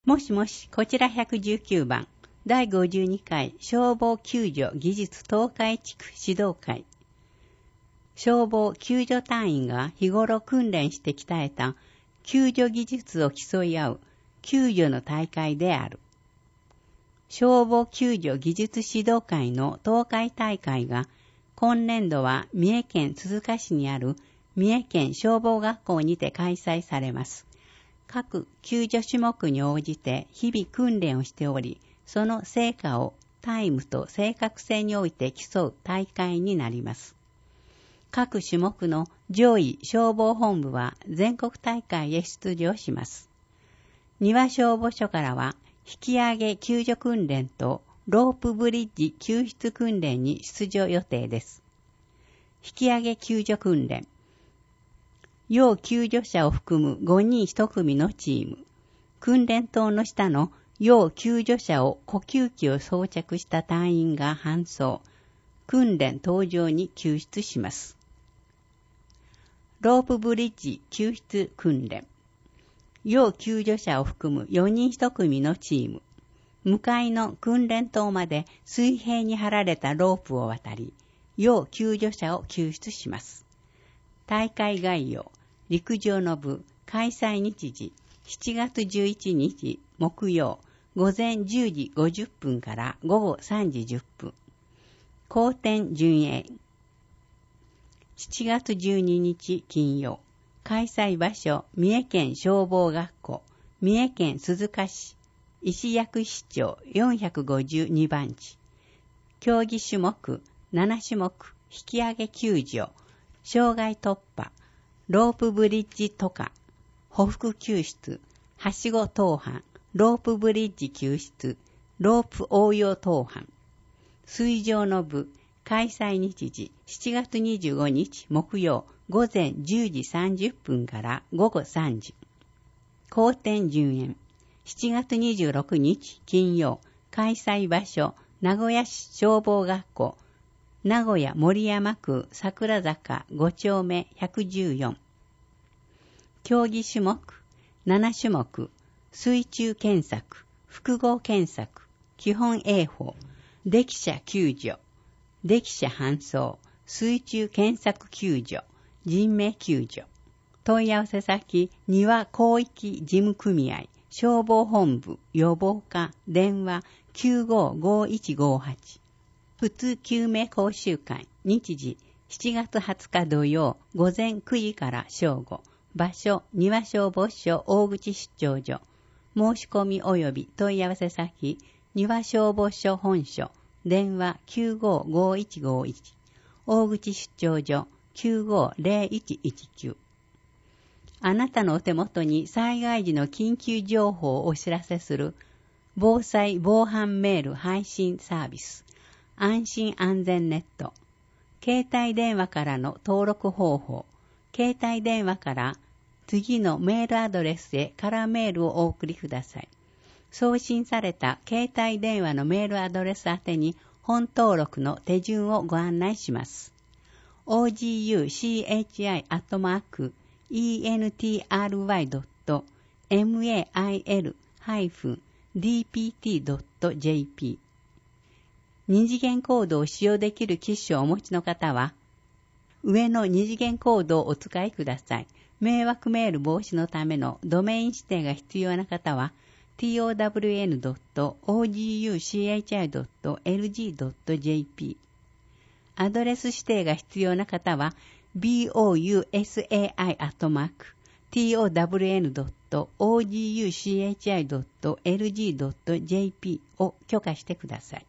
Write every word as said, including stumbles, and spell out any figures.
もしもし、こちらひゃくじゅうきゅうばん、だいごじゅうにかい消防救助技術東海地区指導会。消防救助隊員が日頃訓練して鍛えた救助技術を競い合う救助の大会である。消防救助技術指導会の東海大会が今年度は三重県鈴鹿市にある三重県消防学校にて開催されます。各救助種目に応じて日々訓練をしており、その成果をタイムと正確性において競う大会になります。各種目の上位消防本部は全国大会へ出場します。庭消防署からは引き上げ救助訓練とロープブリッジ救出訓練に出場予定です。引き上げ救助訓練。要救助者を含むごにんいち組のチーム。訓練棟の下の要救助者を呼吸器を装着した隊員が搬送。訓練搭乗に救出します。ロープブリッジ救出訓練。要救助者を含むよにんいち組のチーム。向かいの訓練棟まで水平に張られたロープを渡り、要救助者を救出します。大会概要。陸上の部、開催日時、しちがつじゅういちにち木曜、午前じゅうじごじゅっぷんから午後さんじじゅっぷん。後天順延。しちがつじゅうににち金曜、開催場所、三重県消防学校、三重県鈴鹿市、石薬市町よんひゃくごじゅうにばんち。競技種目、ななしゅもく、引き上げ救助、障害突破、ロープブリッジ渡過、歩幅救出、はしご登攀、ロープブリッジ救出、ロープ応用登攀。水上の部、開催日時、しちがつにじゅうごにち木曜、午前じゅうじさんじゅっぷんから午後さんじ。後天順延。しちがつにじゅうろくにち金曜、開催場所、名古屋市消防学校、名古屋守山区桜坂ごちょうめひゃくじゅうよん。競技種目、ななしゅもく、水中検索、複合検索、基本泳法、溺者救助、溺者搬送、水中検索救助、人命救助。問い合わせ先、庭広域事務組合、消防本部、予防課、電話きゅうごーごーいちごーはち。普通救命講習会、日時、しちがつはつか土曜、午前くじから正午。場所、庭消防署大口出張所。申し込み及び問い合わせ先、庭消防署本所、電話きゅうごーごーいちごーいち。大口出張所きゅうごーぜろいちいちきゅう。あなたのお手元に災害時の緊急情報をお知らせする防災防犯メール配信サービス。安心安全ネット。携帯電話からの登録方法。携帯電話から次のメールアドレスへカラーメールをお送りください。送信された携帯電話のメールアドレス宛てに本登録の手順をご案内します。オージーユーシーエイチアイ アットマーク イーエヌティーアールワイ ドット メール ディーピーティー ドット ジェーピー。二次元コードを使用できる機種をお持ちの方は、上の二次元コードをお使いください。迷惑メール防止のためのドメイン指定が必要な方は、トウブイエヌドットオージーユーシーエイチアイドットエルジードットジェーピー。アドレス指定が必要な方は、ボウサイ アットマーク トウブイエヌドットオージーユーシーエイチアイドットエルジードットジェーピー を許可してください。